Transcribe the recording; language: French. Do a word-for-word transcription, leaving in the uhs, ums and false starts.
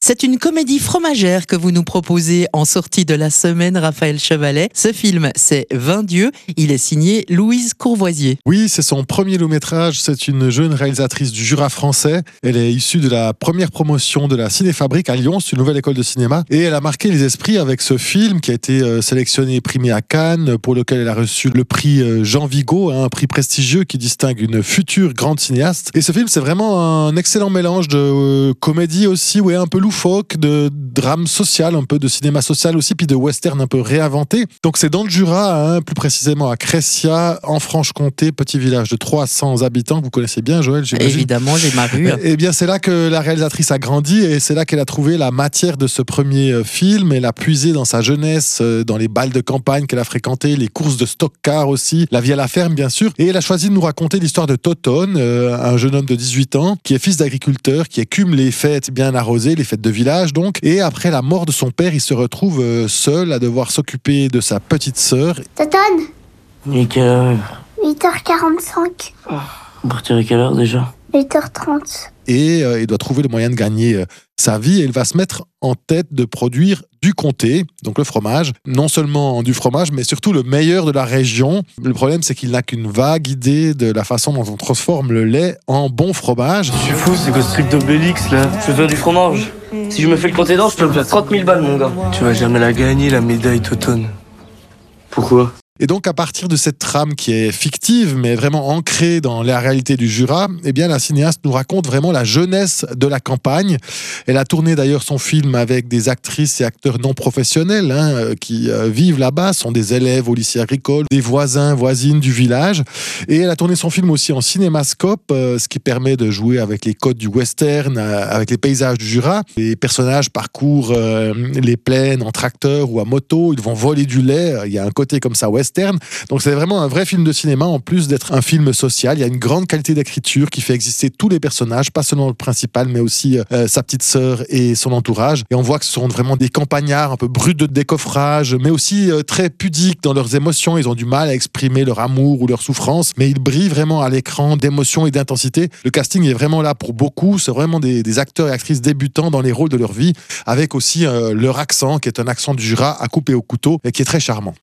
C'est une comédie fromagère que vous nous proposez en sortie de la semaine, Raphaël Chevalet. Ce film, c'est Vingt Dieux. Il est signé Louise Courvoisier. Oui, c'est son premier long-métrage. C'est une jeune réalisatrice du Jura français. Elle est issue de la première promotion de la Cinéfabrique à Lyon. C'est une nouvelle école de cinéma. Et elle a marqué les esprits avec ce film qui a été sélectionné et primé à Cannes, pour lequel elle a reçu le prix Jean Vigo, un prix prestigieux qui distingue une future grande cinéaste. Et ce film, c'est vraiment un excellent mélange de comédie aussi, ouais, un peu loufoque, de drame social, un peu de cinéma social aussi, puis de western un peu réinventé. Donc c'est dans le Jura, hein, plus précisément à Crescia, en Franche-Comté, petit village de trois cents habitants que vous connaissez bien, Joël, j'imagine. Évidemment, j'ai ma rue. Eh bien, c'est là que la réalisatrice a grandi et c'est là qu'elle a trouvé la matière de ce premier film. Elle a puisé dans sa jeunesse, dans les balles de campagne qu'elle a fréquentées, les courses de stock-car aussi, la vie à la ferme, bien sûr. Et elle a choisi de nous raconter l'histoire de Totone, euh, un jeune homme de dix-huit ans, qui est fils d'agriculteur, qui écume les fêtes bien arrosées, les fêtes de village donc. Et après la mort de son père, il se retrouve euh, seul à devoir s'occuper de sa petite sœur. Totone, Il est quelle heure? huit heures quarante-cinq. On partirait quelle heure déjà? huit heures trente. Et euh, il doit trouver le moyen de gagner euh, sa vie et il va se mettre en tête de produire du comté, donc le fromage, non seulement du fromage, mais surtout le meilleur de la région. Le problème, c'est qu'il n'a qu'une vague idée de la façon dont on transforme le lait en bon fromage. Je suis fou, c'est quoi ce truc d'Obélix là? Je veux faire du fromage. Si je me fais le comté d'or, je peux me faire trente mille balles, mon gars. Tu vas jamais la gagner, la médaille Totone. Pourquoi? Et donc, à partir de cette trame qui est fictive, mais vraiment ancrée dans la réalité du Jura, eh bien, la cinéaste nous raconte vraiment la jeunesse de la campagne. Elle a tourné d'ailleurs son film avec des actrices et acteurs non professionnels hein, qui euh, vivent là-bas, sont des élèves au lycée agricole, des voisins, voisines du village. Et elle a tourné son film aussi en cinémascope, euh, ce qui permet de jouer avec les codes du western, euh, avec les paysages du Jura. Les personnages parcourent euh, les plaines en tracteur ou à moto, ils vont voler du lait. Il y a un côté comme ça western. Donc c'est vraiment un vrai film de cinéma en plus d'être un film social. Il y a une grande qualité d'écriture qui fait exister tous les personnages, pas seulement le principal, mais aussi euh, sa petite sœur et son entourage. Et on voit que ce sont vraiment des campagnards un peu bruts de décoffrage, mais aussi euh, très pudiques dans leurs émotions. Ils ont du mal à exprimer leur amour ou leur souffrance, mais ils brillent vraiment à l'écran d'émotion et d'intensité. Le casting est vraiment là pour beaucoup. C'est vraiment des, des acteurs et actrices débutants dans les rôles de leur vie, avec aussi euh, leur accent, qui est un accent du Jura à couper au couteau et qui est très charmant.